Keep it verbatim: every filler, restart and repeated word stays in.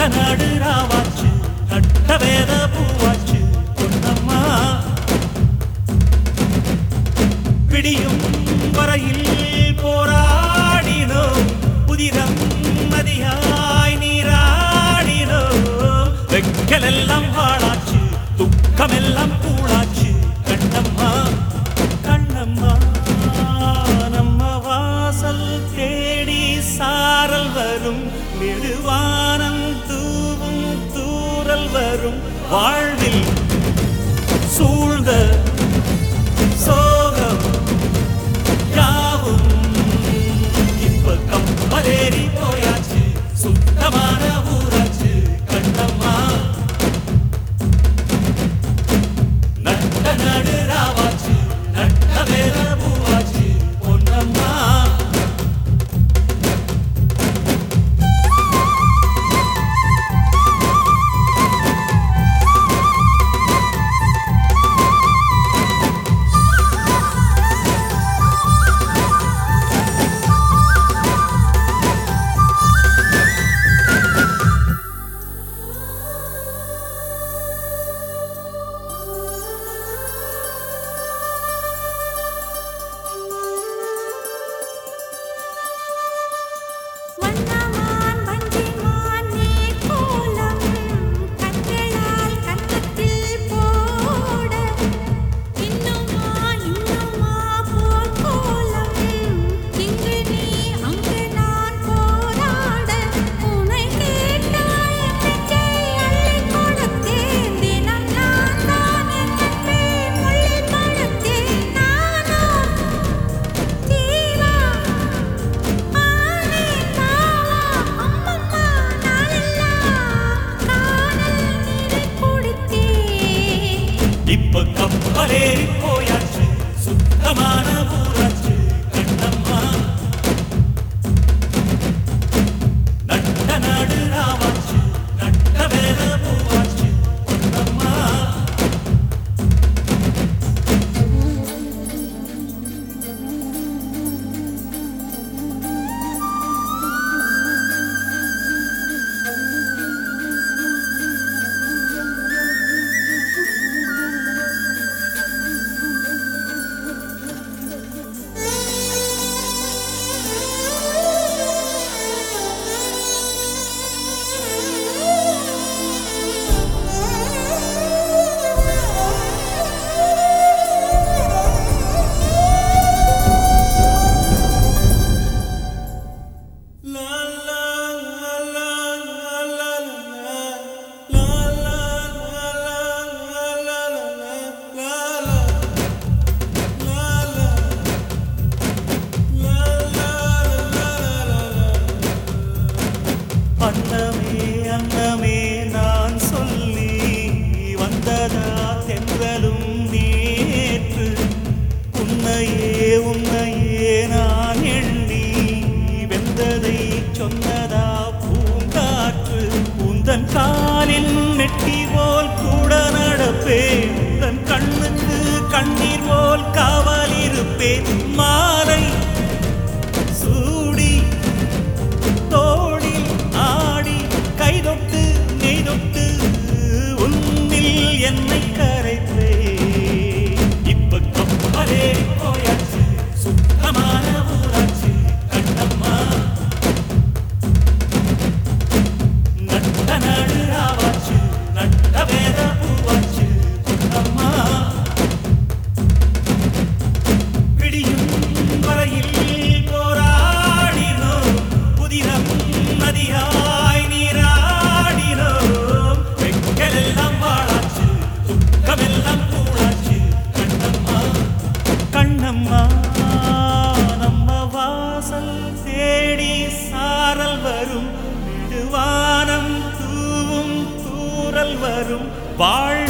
நடு ராவாச்சு நட்ட வேத பூவாச்சு பொன்னம்மா பிடியும் வரையில் போராடினோ புதிரம் நதியாய் நீராடினோ வெக்கலெல்லாம் வாழாச்சு துக்கமெல்லாம் கூழாச்சு கண்ணம்மா கண்ணம்மா நம்ம வாசல் தேடி சாரல் வரும் நெடுவானம் தூவும் தூரல் வரும் வாழ்வில் சூழ்ந்த சோகம் யாவும் இப்ப கப்பலேறி போயாச்சு சுத்தமான ஊராச்சு கண்ணம்மா நட்ட நடு ராவாச்சு நட்ட வேற பூவாச்சு பொன்னம்மா இப்ப கப்பலேறி போயாச்சு சுத்தமான ஊராச்சு கண்ணம்மா நட்ட நாடு ராவாச்சு நட்ட வேற பூவாச்சு பொன்னம்மா அன்னமே அன்னமே நான் சொல்லி வந்ததா தென்றலும் நேற்று உன்னையே உன்னையே நான் எண்ணி வெந்ததை சொன்னதா பூங்காற்று உந்தன் காலில் மெட்டி போல் கூட நடப்பேன் உந்தன் கண்ணுக்கு கண்ணீர் போல் காவல் இருப்பேன் மாலை சூடி தோடி ஆடி கைதொட்டு நெய்தொட்டு உன்னில் என்னை கரைத்தே இப்ப கப்பலே போயாச்சு சுத்தமான ஊராச்சு கண்ணம்மா நட்ட நாடு ராவாச்சு நட்ட வேற பூவாச்சு பொன்னம்மா பிடியும் வரையில் போராடினோ புதிரம் நதியாய் நீராடினோ வெக்கலெல்லாம் வாழாச்சு துக்கமெல்லாம் கூழாச்சு கண்ணம்மா கண்ணம்மா நம்ம வாசல் தேடி சாரல் வரும் நெடுவானம் தூவும் தூரல் வரும் வாழ்